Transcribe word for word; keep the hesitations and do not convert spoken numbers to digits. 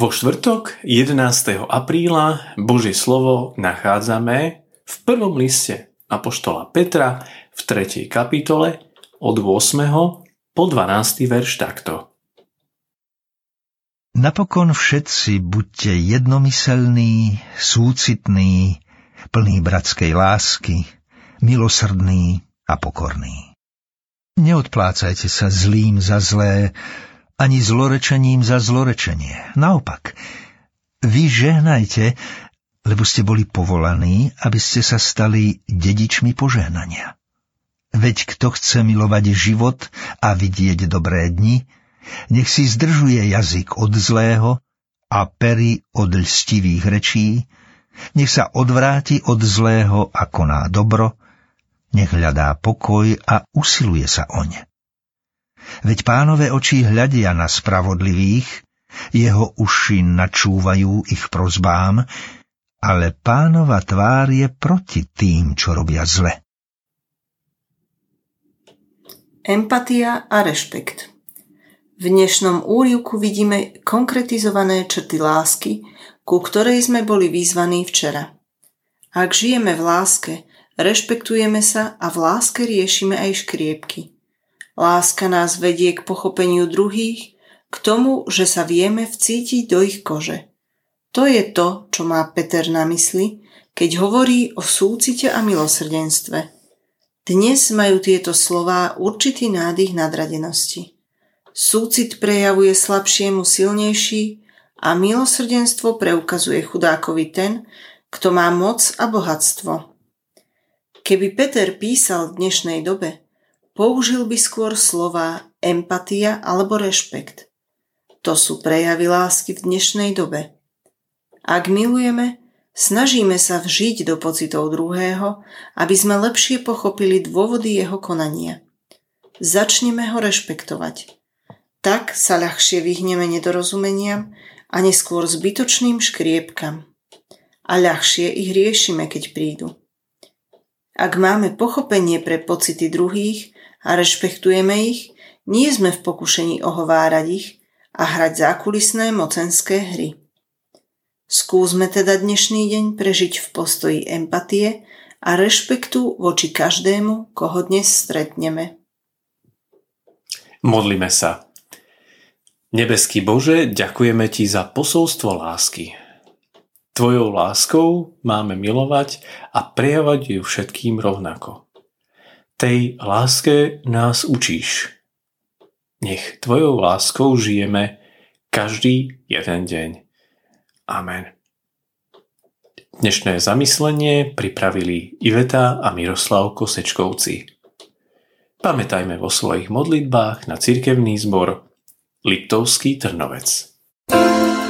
Vo štvrtok jedenásteho apríla Božie slovo nachádzame v prvom liste apoštola Petra v tretej kapitole od ôsmeho po dvanásty verš takto. Napokon všetci buďte jednomyselní, súcitní, plní bratskej lásky, milosrdní a pokorní. Neodplácajte sa zlým za zlé, ani zlorečením za zlorečenie. Naopak, vy žehnajte, lebo ste boli povolaní, aby ste sa stali dedičmi požehnania. Veď kto chce milovať život a vidieť dobré dni, nech si zdržuje jazyk od zlého a pery od lstivých rečí, nech sa odvráti od zlého a koná dobro, nech hľadá pokoj a usiluje sa oň. Veď Pánove oči hľadia na spravodlivých, jeho uši načúvajú ich prosbám, ale Pánova tvár je proti tým, čo robia zle. Empatia a rešpekt. V dnešnom úryvku vidíme konkretizované črty lásky, ku ktorej sme boli vyzvaní včera. Ak žijeme v láske, rešpektujeme sa a v láske riešime aj škriepky. Láska nás vedie k pochopeniu druhých, k tomu, že sa vieme vcítiť do ich kože. To je to, čo má Peter na mysli, keď hovorí o súcite a milosrdenstve. Dnes majú tieto slová určitý nádych nadradenosti. Súcit prejavuje slabšiemu silnejší a milosrdenstvo preukazuje chudákovi ten, kto má moc a bohatstvo. Keby Peter písal v dnešnej dobe, použil by skôr slová empatia alebo rešpekt. To sú prejavy lásky v dnešnej dobe. Ak milujeme, snažíme sa vžiť do pocitov druhého, aby sme lepšie pochopili dôvody jeho konania. Začneme ho rešpektovať. Tak sa ľahšie vyhneme nedorozumeniam a neskôr zbytočným škriepkam. A ľahšie ich riešime, keď prídu. Ak máme pochopenie pre pocity druhých a rešpektujeme ich, nie sme v pokušení ohovárať ich a hrať zákulisné mocenské hry. Skúsme teda dnešný deň prežiť v postoji empatie a rešpektu voči každému, koho dnes stretneme. Modlíme sa. Nebeský Bože, ďakujeme Ti za posolstvo lásky. Tvojou láskou máme milovať a prejavať ju všetkým rovnako. Tej láske nás učíš. Nech Tvojou láskou žijeme každý jeden deň. Amen. Dnešné zamyslenie pripravili Iveta a Miroslav Kosečkovci. Pamätajme vo svojich modlitbách na cirkevný zbor Liptovský Trnovec.